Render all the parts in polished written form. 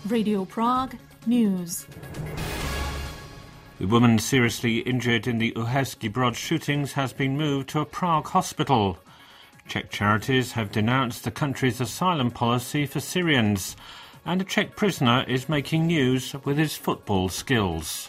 Radio Prague News. The woman seriously injured in the Uherský Brod shootings has been moved to a Prague hospital. Czech charities have denounced the country's asylum policy for Syrians, and a Czech prisoner is making news with his football skills.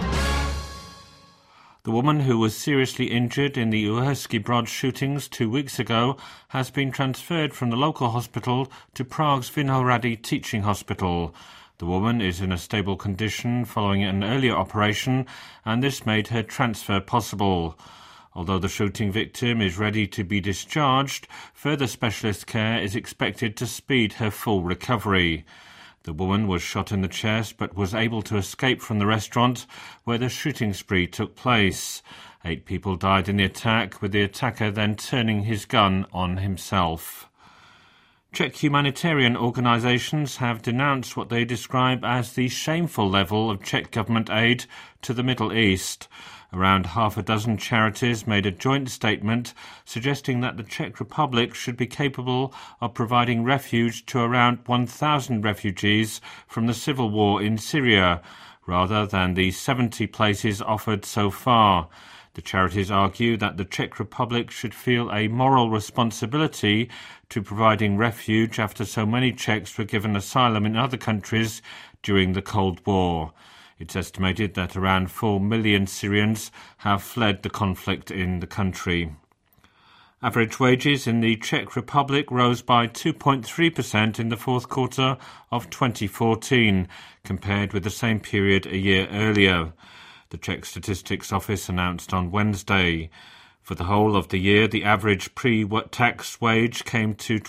The woman who was seriously injured in the Uherský Brod shootings 2 weeks ago has been transferred from the local hospital to Prague's Vinohrady Teaching Hospital. The woman is in a stable condition following an earlier operation, and this made her transfer possible. Although the shooting victim is ready to be discharged, further specialist care is expected to speed her full recovery. The woman was shot in the chest but was able to escape from the restaurant where the shooting spree took place. 8 people died in the attack, with the attacker then turning his gun on himself. Czech humanitarian organisations have denounced what they describe as the shameful level of Czech government aid to the Middle East. Around half a dozen charities made a joint statement suggesting that the Czech Republic should be capable of providing refuge to around 1,000 refugees from the civil war in Syria, rather than the 70 places offered so far. The charities argue that the Czech Republic should feel a moral responsibility to providing refuge after so many Czechs were given asylum in other countries during the Cold War. It's estimated that around 4 million Syrians have fled the conflict in the country. Average wages in the Czech Republic rose by 2.3% in the fourth quarter of 2014, compared with the same period a year earlier. The Czech Statistics Office announced on Wednesday. For the whole of the year, the average pre-tax wage came to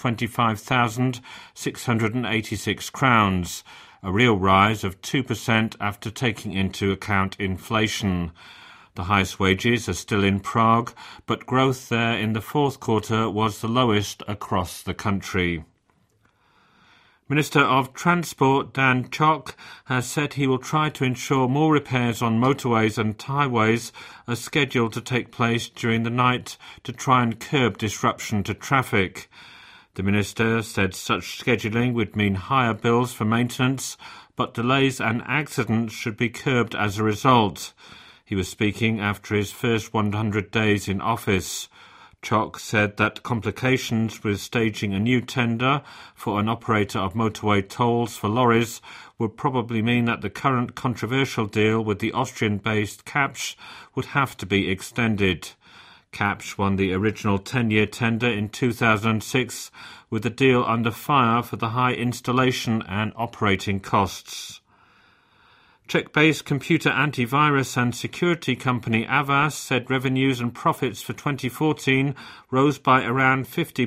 25,686 crowns, a real rise of 2% after taking into account inflation. The highest wages are still in Prague, but growth there in the fourth quarter was the lowest across the country. Minister of Transport Dan Ťok has said he will try to ensure more repairs on motorways and highways are scheduled to take place during the night to try and curb disruption to traffic. The minister said such scheduling would mean higher bills for maintenance, but delays and accidents should be curbed as a result. He was speaking after his first 100 days in office. Ťok said that complications with staging a new tender for an operator of motorway tolls for lorries would probably mean that the current controversial deal with the Austrian-based Kapsch would have to be extended. Kapsch won the original 10-year tender in 2006, with the deal under fire for the high installation and operating costs. Czech-based computer antivirus and security company Avast said revenues and profits for 2014 rose by around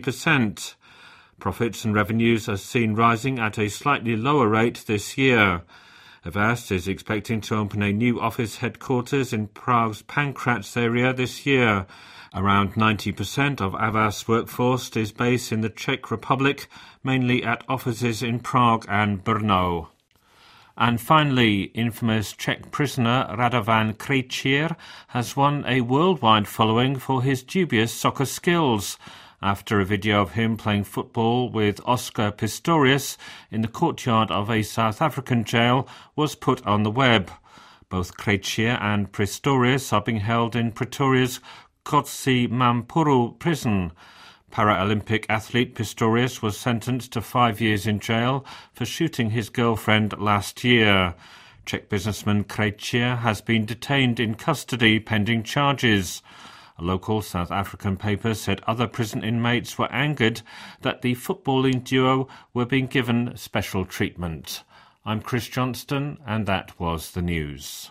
50%. Profits and revenues are seen rising at a slightly lower rate this year. Avast is expecting to open a new office headquarters in Prague's Pankratz area this year. Around 90% of Avast's workforce is based in the Czech Republic, mainly at offices in Prague and Brno. And finally, infamous Czech prisoner Radovan Krejčíř has won a worldwide following for his dubious soccer skills, after a video of him playing football with Oscar Pistorius in the courtyard of a South African jail was put on the web. Both Krejčíř and Pistorius are being held in Pretoria's Kotsi Mampuru prison. Paralympic athlete Pistorius was sentenced to 5 years in jail for shooting his girlfriend last year. Czech businessman Krejčíř has been detained in custody pending charges. A local South African paper said other prison inmates were angered that the footballing duo were being given special treatment. I'm Chris Johnston, and that was the news.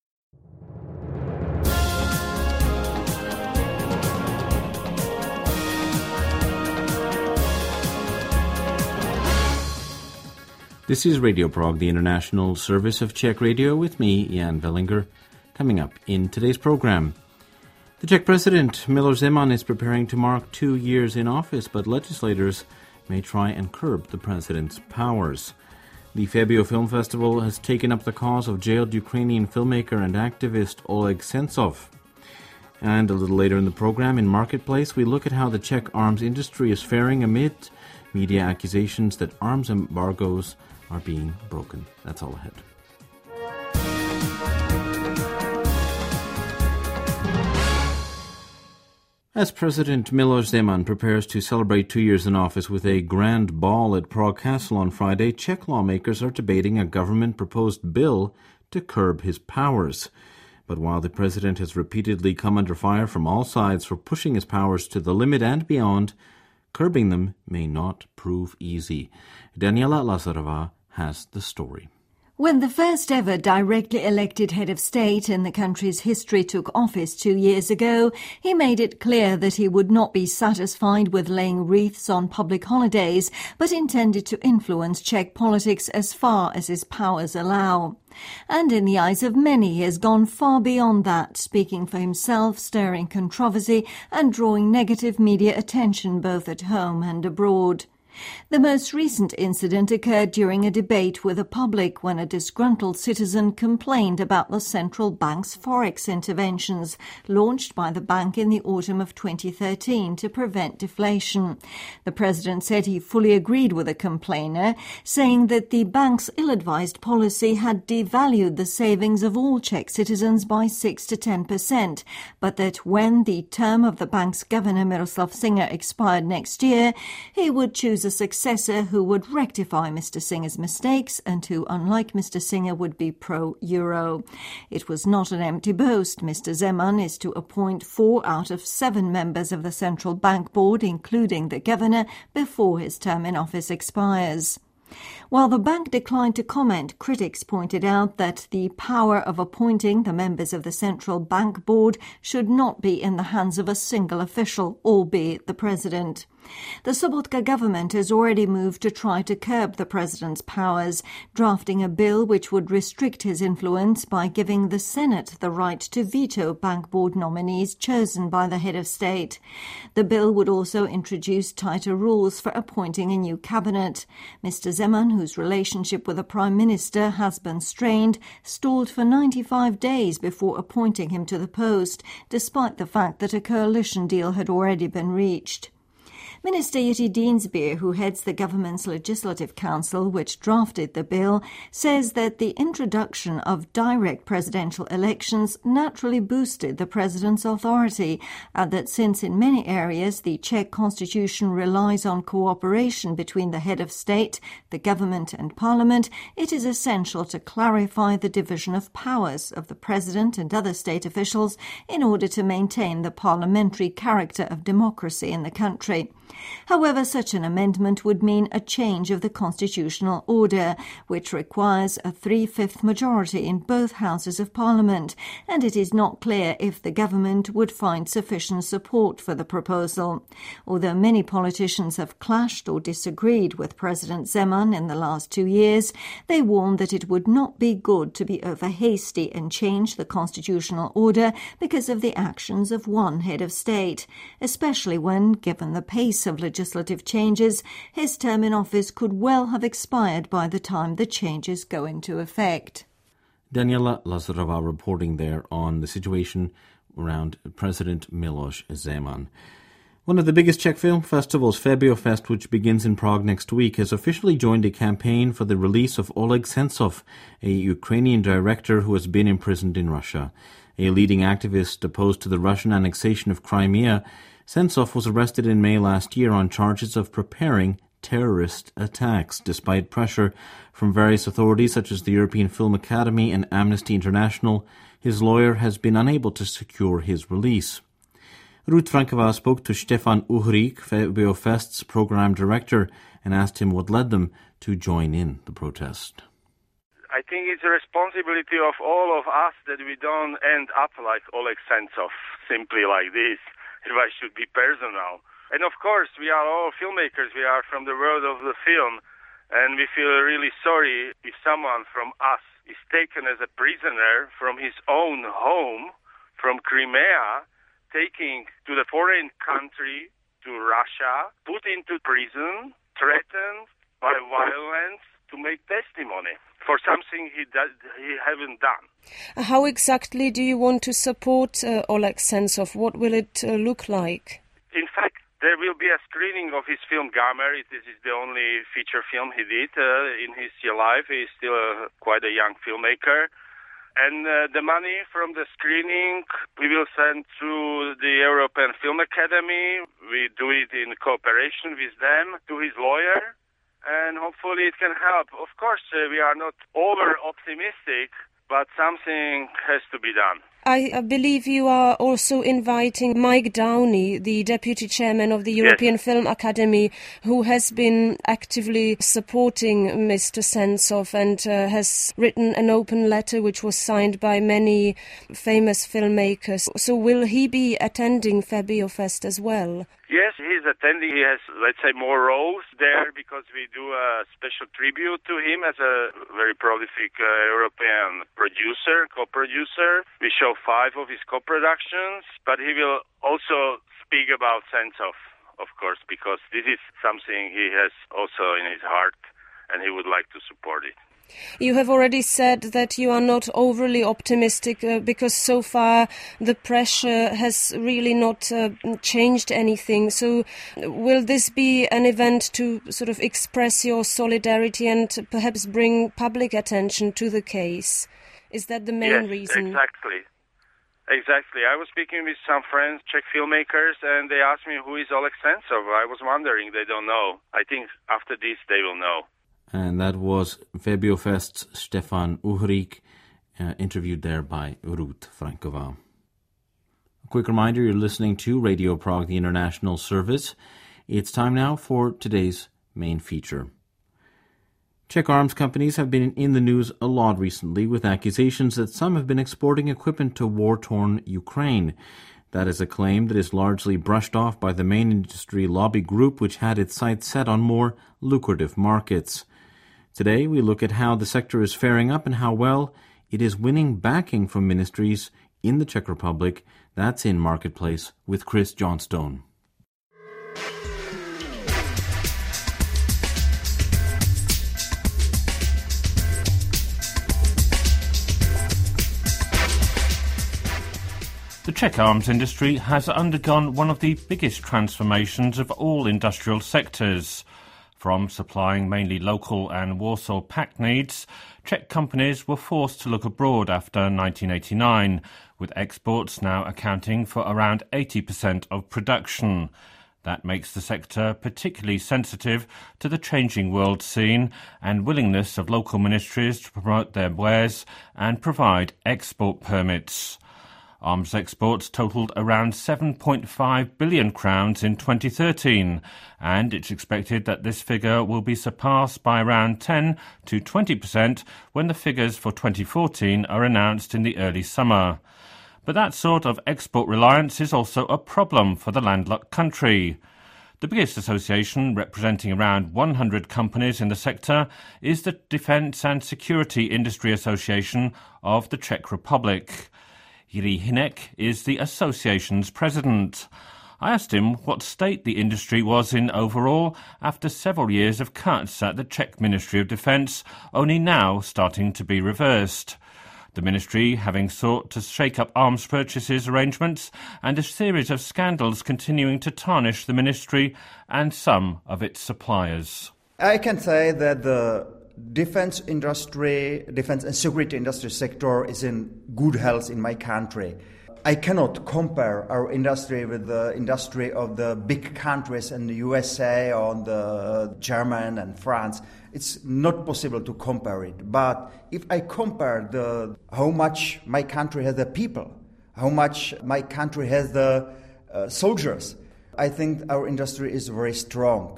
This is Radio Prague, the international service of Czech radio, with me, Jan Vellinger. Coming up in today's program, the Czech president, Miloš Zeman, is preparing to mark 2 years in office, but legislators may try and curb the president's powers. The Fabio Film Festival has taken up the cause of jailed Ukrainian filmmaker and activist Oleg Sentsov. And a little later in the program, in Marketplace, we look at how the Czech arms industry is faring amid media accusations that arms embargoes are being broken. That's all ahead. As President Miloš Zeman prepares to celebrate 2 years in office with a grand ball at Prague Castle on Friday, Czech lawmakers are debating a government-proposed bill to curb his powers. But while the president has repeatedly come under fire from all sides for pushing his powers to the limit and beyond, curbing them may not prove easy. Daniela Lazarova has the story. When the first ever directly elected head of state in the country's history took office 2 years ago, he made it clear that he would not be satisfied with laying wreaths on public holidays, but intended to influence Czech politics as far as his powers allow. And in the eyes of many, he has gone far beyond that, speaking for himself, stirring controversy and drawing negative media attention both at home and abroad. The most recent incident occurred during a debate with the public when a disgruntled citizen complained about the central bank's forex interventions launched by the bank in the autumn of 2013 to prevent deflation. The president said he fully agreed with the complainer, saying that the bank's ill-advised policy had devalued the savings of all Czech citizens by 6 to 10%, but that when the term of the bank's governor Miroslav Singer expired next year, he would choose a successor who would rectify Mr. Singer's mistakes and who, unlike Mr. Singer, would be pro-euro. It was not an empty boast. Mr. Zeman is to appoint 4 out of 7 members of the Central Bank Board, including the governor, before his term in office expires. While the bank declined to comment, critics pointed out that the power of appointing the members of the Central Bank Board should not be in the hands of a single official, albeit the president. The Sobotka government has already moved to try to curb the president's powers, drafting a bill which would restrict his influence by giving the Senate the right to veto bank board nominees chosen by the head of state. The bill would also introduce tighter rules for appointing a new cabinet. Mr. Zeman, whose relationship with the Prime Minister has been strained, stalled for 95 days before appointing him to the post, despite the fact that a coalition deal had already been reached. Minister Jiří Dienstbier, who heads the government's Legislative Council, which drafted the bill, says that the introduction of direct presidential elections naturally boosted the president's authority, and that since in many areas the Czech constitution relies on cooperation between the head of state, the government and parliament, it is essential to clarify the division of powers of the president and other state officials in order to maintain the parliamentary character of democracy in the country. However, such an amendment would mean a change of the constitutional order, which requires a 3/5 majority in both houses of parliament, and it is not clear if the government would find sufficient support for the proposal. Although many politicians have clashed or disagreed with President Zeman in the last 2 years, they warn that it would not be good to be over-hasty and change the constitutional order because of the actions of one head of state, especially when, given the pace of legislative changes, his term in office could well have expired by the time the changes go into effect. Daniela Lazarova reporting there on the situation around President Miloš Zeman. One of the biggest Czech film festivals, Febiofest, which begins in Prague next week, has officially joined a campaign for the release of Oleg Sentsov, a Ukrainian director who has been imprisoned in Russia. A leading activist opposed to the Russian annexation of Crimea, Sentsov was arrested in May last year on charges of preparing terrorist attacks. Despite pressure from various authorities such as the European Film Academy and Amnesty International, his lawyer has been unable to secure his release. Ruth Franková spoke to Stefan Uhrík, Febiofest's program director, and asked him what led them to join in the protest. I think it's a responsibility of all of us that we don't end up like Oleg Sentsov, simply like this. If I should be personal. And of course, we are all filmmakers. We are from the world of the film. And we feel really sorry if someone from us is taken as a prisoner from his own home, from Crimea, taken to the foreign country, to Russia, put into prison, threatened by violence to make testimony for something he haven't done. How exactly do you want to support Oleg Sentsov? What will it look like? In fact, There will be a screening of his film Gamer. This is the only feature film he did in his life. He's still quite a young filmmaker. And the money from the screening we will send to the European Film Academy. We do it in cooperation with them, to his lawyer, and hopefully it can help. Of course, we are not over-optimistic, but something has to be done. I believe you are also inviting Mike Downey, the Deputy Chairman of the European Film Academy, who has been actively supporting Mr. Sentsov and has written an open letter which was signed by many famous filmmakers. So will he be attending FabioFest as well? Yes, he's attending. He has, let's say, more roles there because we do a special tribute to him as a very prolific European producer, co-producer. We show 5 of his co-productions, but he will also speak about Sentsov, of course, because this is something he has also in his heart and he would like to support it. You have already said that you are not overly optimistic because so far the pressure has really not changed anything. So will this be an event to sort of express your solidarity and perhaps bring public attention to the case? Is that the main reason? Exactly. I was speaking with some friends, Czech filmmakers, and they asked me who is Oleg Sentsov. I was wondering, they don't know. I think after this they will know. And that was FabioFest's Stefan Uhrik, interviewed there by Ruth Frankova. A quick reminder, you're listening to Radio Prague, the international service. It's time now for today's main feature. Czech arms companies have been in the news a lot recently with accusations that some have been exporting equipment to war-torn Ukraine. That is a claim that is largely brushed off by the main industry lobby group, which had its sights set on more lucrative markets. Today, we look at how the sector is faring up and how well it is winning backing from ministries in the Czech Republic. That's in Marketplace with Chris Johnstone. The Czech arms industry has undergone one of the biggest transformations of all industrial sectors. From supplying mainly local and Warsaw Pact needs, Czech companies were forced to look abroad after 1989, with exports now accounting for around 80% of production. That makes the sector particularly sensitive to the changing world scene and willingness of local ministries to promote their wares and provide export permits. Arms exports totalled around 7.5 billion crowns in 2013, and it's expected that this figure will be surpassed by around 10 to 20% when the figures for 2014 are announced in the early summer. But that sort of export reliance is also a problem for the landlocked country. The biggest association, representing around 100 companies in the sector, is the Defence and Security Industry Association of the Czech Republic. Jiří Hynek is the association's president. I asked him what state the industry was in overall after several years of cuts at the Czech Ministry of Defence, only now starting to be reversed. The ministry having sought to shake up arms purchases arrangements and a series of scandals continuing to tarnish the ministry and some of its suppliers. I can say that the defense and security industry sector is in good health in my country. I cannot compare our industry with the industry of the big countries in the USA or the German and France. It's not possible to compare it. But if I compare how much my country has the people, how much my country has the soldiers, I think our industry is very strong.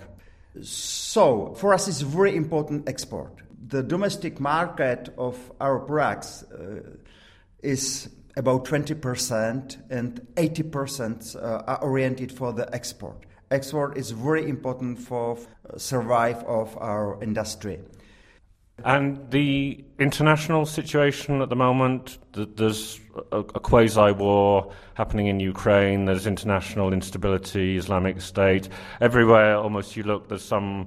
So, for us, it's very important export. The domestic market of our products is about 20%, and 80% are oriented for the export. Export is very important for survival of our industry. And the international situation at the moment, there's a quasi-war happening in Ukraine, there's international instability, Islamic State. Everywhere almost you look, there's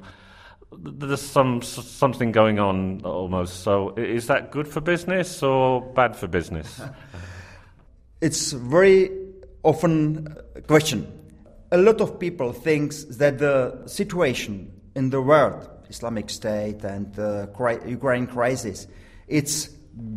something going on almost. So is that good for business or bad for business? It's very often a question. a lot of people think that the situation in the world, Islamic State and the Ukraine crisis, it's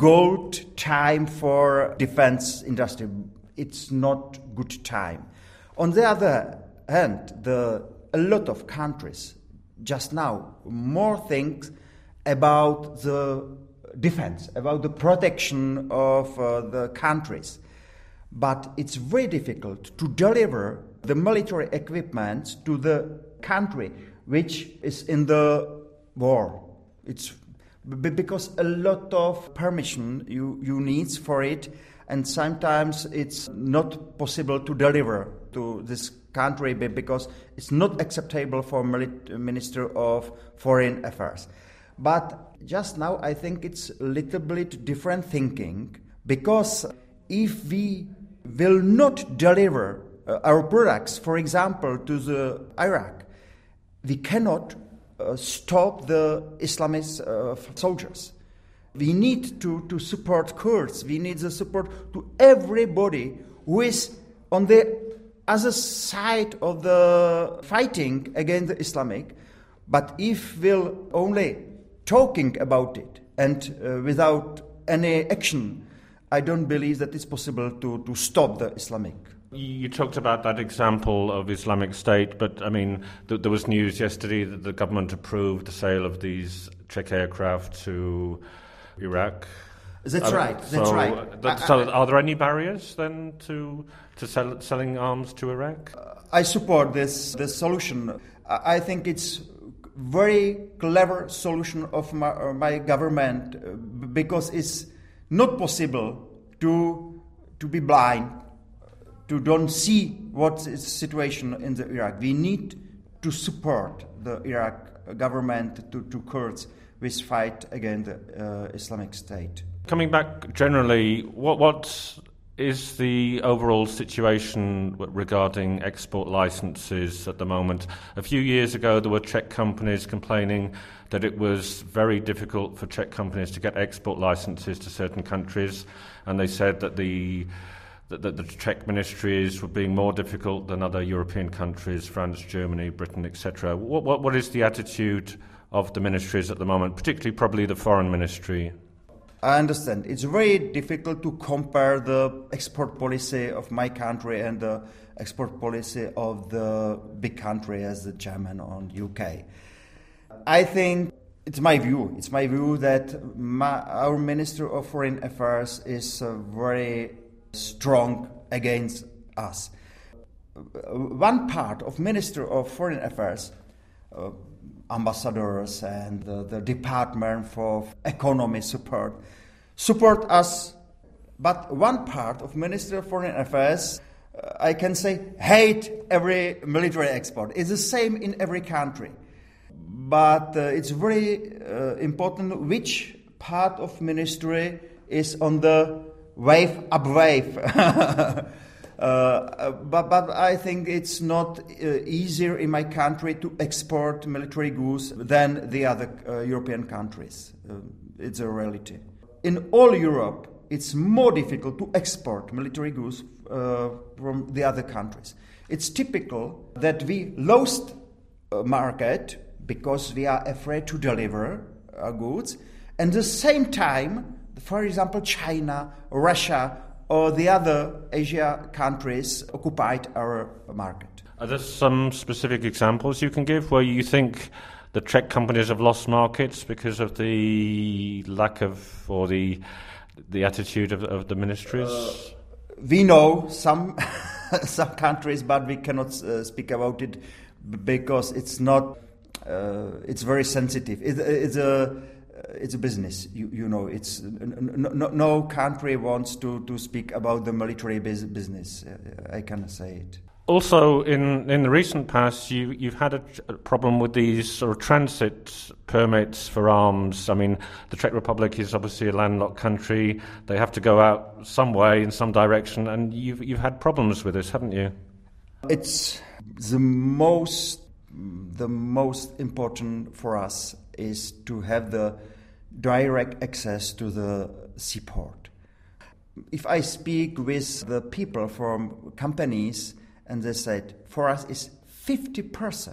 good time for defense industry. It's not good time. On the other hand, a lot of countries just now more think about the defense, about the protection of the countries. But it's very difficult to deliver the military equipment to the country which is in the war. It's because a lot of permission you need for it, and sometimes it's not possible to deliver to this country because it's not acceptable for Minister of Foreign Affairs. But just now I think it's a little bit different thinking, because if we will not deliver our products, for example, to the Iraq, we cannot stop the Islamist soldiers. We need to support Kurds. We need the support to everybody who is on the other side of the fighting against the Islamic. But if we'll only talking about it and without any action, I don't believe that it's possible to stop the Islamic. You talked about that example of Islamic State, but I mean, there was news yesterday that the government approved the sale of these Czech aircraft to Iraq. That's right. That's right. So, are there any barriers then to selling arms to Iraq? I support this solution. I think it's very clever solution of my government, because it's not possible to be blind, to don't see what is the situation in the Iraq. We need to support the Iraq government to Kurds which fight against the Islamic State. Coming back generally, what is the overall situation regarding export licenses at the moment? A few years ago, there were Czech companies complaining that it was very difficult for Czech companies to get export licenses to certain countries, and they said that the Czech ministries were being more difficult than other European countries, France, Germany, Britain, etc. What is the attitude of the ministries at the moment, particularly probably the foreign ministry? I understand. It's very difficult to compare the export policy of my country and the export policy of the big country as the German or UK. I think it's my view that our Minister of Foreign Affairs is very strong against us. One part of Minister of Foreign Affairs, ambassadors and the Department for Economy support us, but one part of Minister of Foreign Affairs, I can say, hate every military export. It's the same in every country. But it's very important which part of ministry is on the up wave. But I think it's not easier in my country to export military goods than the other European countries. It's a reality. In all Europe, it's more difficult to export military goods from the other countries. It's typical that we lost a market because we are afraid to deliver our goods, and at the same time, for example, China, Russia, or the other Asia countries occupied our market. Are there some specific examples you can give where you think the Czech companies have lost markets because of the lack of, or the attitude of the ministries? We know some countries, but we cannot speak about it because it's not. It's very sensitive. It's a business, you know. It's no country wants to speak about the military business. I can say it. Also, in the recent past, you've had a problem with these sort of transit permits for arms. I mean, the Czech Republic is obviously a landlocked country. They have to go out some way in some direction, and you've had problems with this, haven't you? It's the most important for us is to have the direct access to the seaport. If I speak with the people from companies and they said, for us is 50%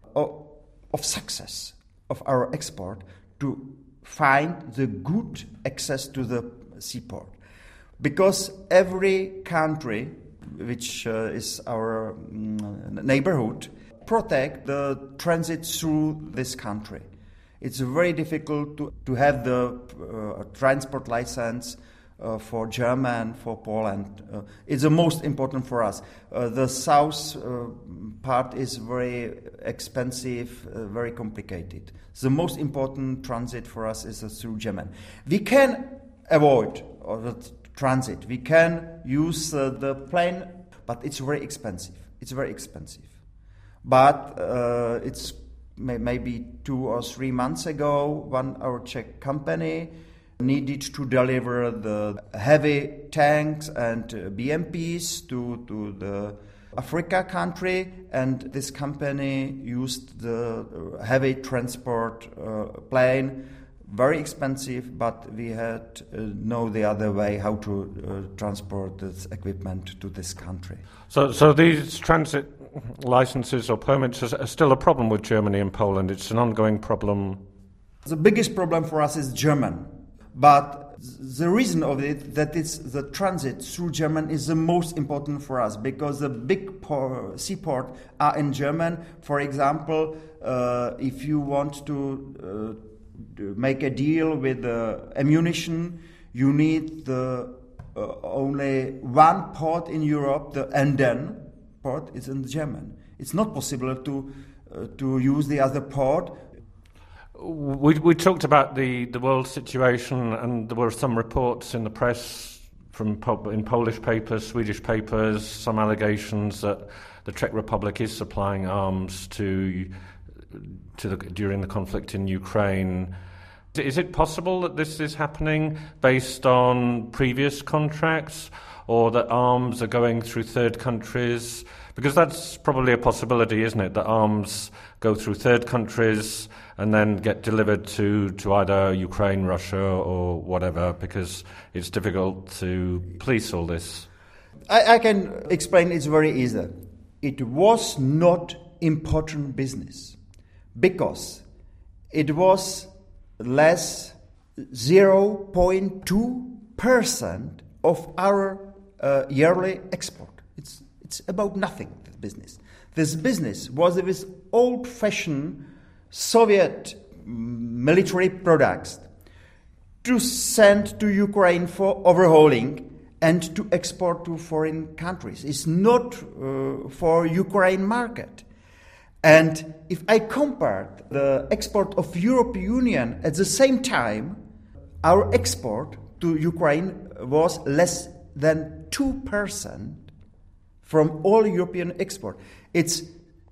of success of our export to find the good access to the seaport. Because every country, which is our neighborhood, protect the transit through this country. It's very difficult to have the transport license for German, for Poland. It's the most important for us. The south part is very expensive, very complicated. The most important transit for us is through German. We can avoid the transit. We can use the plane, but it's very expensive. It's very expensive. But it's maybe 2 or 3 months ago, our Czech company needed to deliver the heavy tanks and BMPs to the Africa country, and this company used the heavy transport plane. Very expensive, but we had the other way how to transport this equipment to this country. So these transit licenses or permits are still a problem with Germany and Poland. It's an ongoing problem. The biggest problem for us is German, but the reason of it that it's the transit through German is the most important for us, because the big seaport are in German. For example, if you want to make a deal with ammunition, you need only one port in Europe, the Emden port is in German. It's not possible to use the other port. We talked about the world situation, and there were some reports in the press in Polish papers, Swedish papers, some allegations that the Czech Republic is supplying arms during the conflict in Ukraine. Is it possible that this is happening based on previous contracts, or that arms are going through third countries? Because that's probably a possibility, isn't it? That arms go through third countries and then get delivered to either Ukraine, Russia, or whatever, because it's difficult to police all this. I can explain it's very easy. It was not important business, because it was less 0.2% of our yearly export. It's about nothing, this business. This business was with old-fashioned Soviet military products to send to Ukraine for overhauling and to export to foreign countries. It's not for Ukraine market. And if I compare the export of European Union at the same time, our export to Ukraine was less than 2% from all European export. It's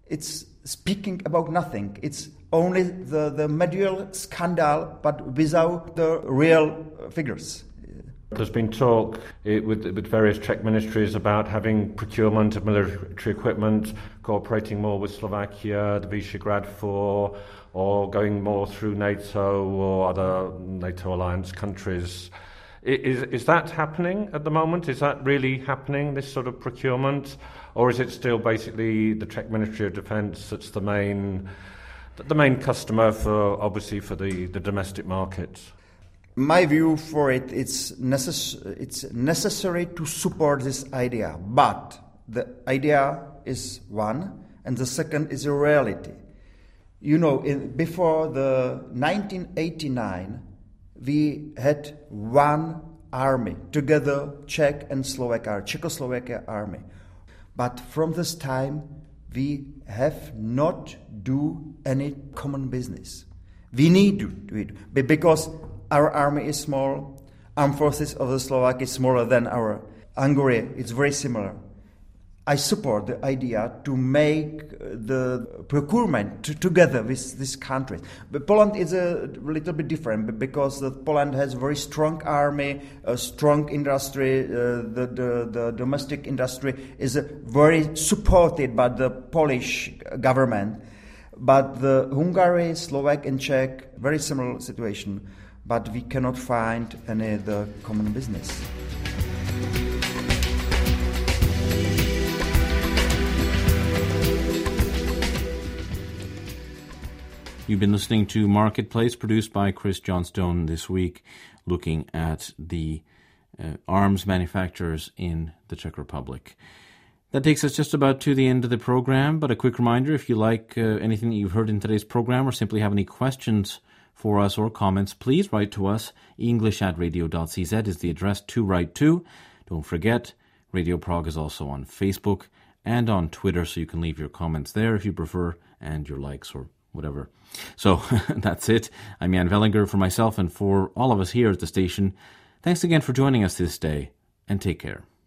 speaking about nothing. It's only the medial scandal, but without the real figures. There's been talk with various Czech ministries about having procurement of military equipment, cooperating more with Slovakia, the Visegrad 4, or going more through NATO or other NATO alliance countries. Is that happening at the moment? Is that really happening, this sort of procurement? Or is it still basically the Czech Ministry of Defence that's the main customer for the domestic market? My view for it, it's necessary to support this idea, but the idea is one, and the second is a reality. You know, before the 1989, we had one army together, Czech and Czechoslovakia army. But from this time, we have not do any common business. We need to do it because our army is small. Armed forces of the Slovak is smaller than our Hungary. It's very similar. I support the idea to make the procurement together with this country. But Poland is a little bit different because Poland has a very strong army, a strong industry. The domestic industry is very supported by the Polish government. But the Hungary, Slovak and Czech, very similar situation. But we cannot find any other common business. You've been listening to Marketplace, produced by Chris Johnstone this week, looking at the arms manufacturers in the Czech Republic. That takes us just about to the end of the program, but a quick reminder, if you like anything that you've heard in today's program or simply have any questions for us or comments, please write to us. english@radio.cz is the address to write to. Don't forget, Radio Prague is also on Facebook and on Twitter, so you can leave your comments there if you prefer, and your likes or whatever. So that's it. I'm Jan Vellinger. For myself and for all of us here at the station, thanks again for joining us this day, and take care.